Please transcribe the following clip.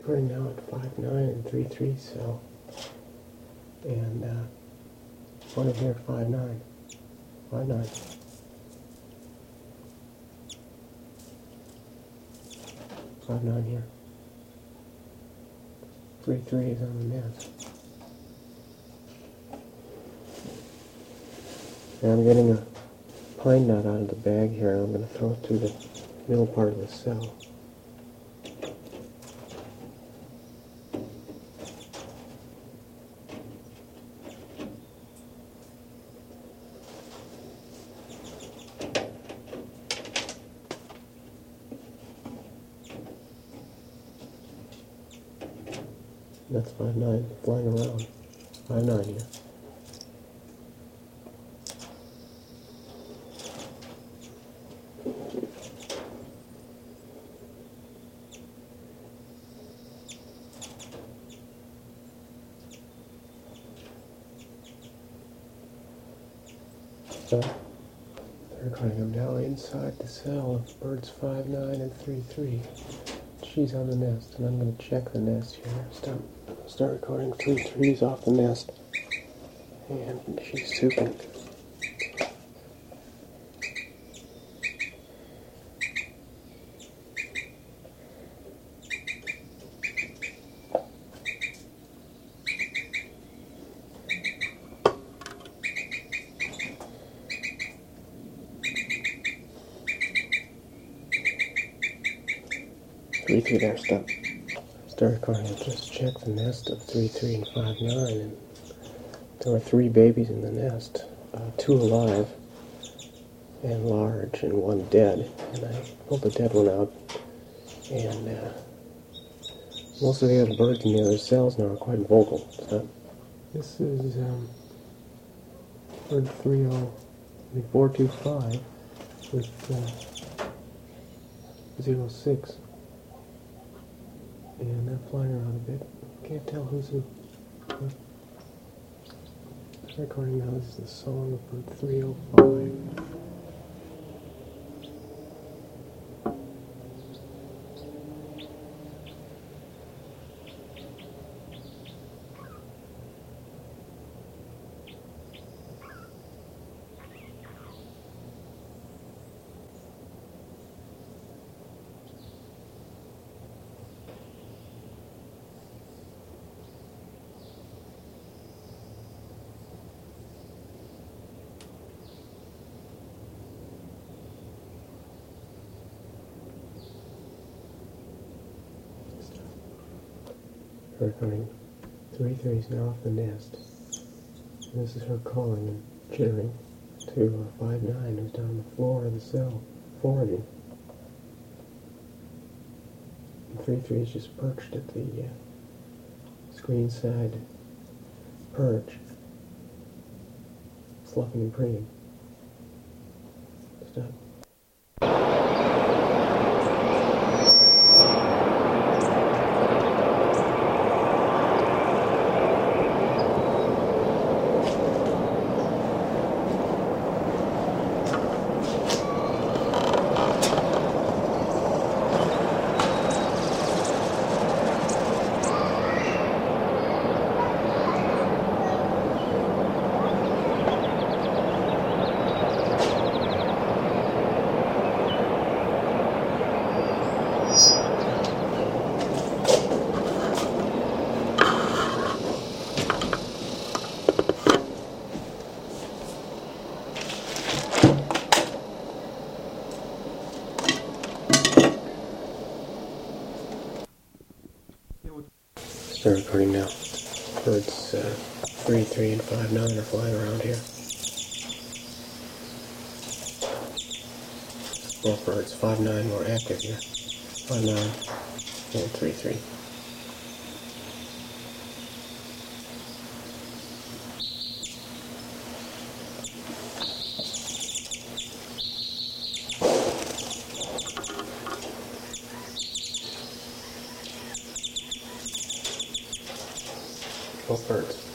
We're now at 5'9" and 3'3" cell, and one of here 5'9", 5'9". 5'9" here. 3'3" is on the nest. And I'm getting a pine nut out of the bag here, and I'm going to throw it through the middle part of the cell. That's 5'9", flying around. 5'9" here. So, they're recording them now inside the cell of birds 5'9" and 3'3". She's on the nest, and I'm going to check the nest here. Start recording 3'3s off the nest, and she's souping. Three there, stop. Start recording. I just checked the nest of 3'3" and 5'9", and there were 3 babies in the nest, 2 alive and large, and 1 dead. And I pulled the dead one out, and most of the other birds in the other cells now are quite vocal. So this is bird 425 with 06. And they're flying around a bit. Can't tell who's who. Recording now. This is the song of bird 305. Recording 3'3's now off the nest. And this is her calling and chittering to 5'9", who's down on the floor of the cell, foraging. And 3'3's just perched at the screen side perch, fluffing and preening. Stop. Start recording now. Birds 3'3" and 5'9" are flying around here. Both birds 5'9" more active here. 5'9" and 3'3". Both birds.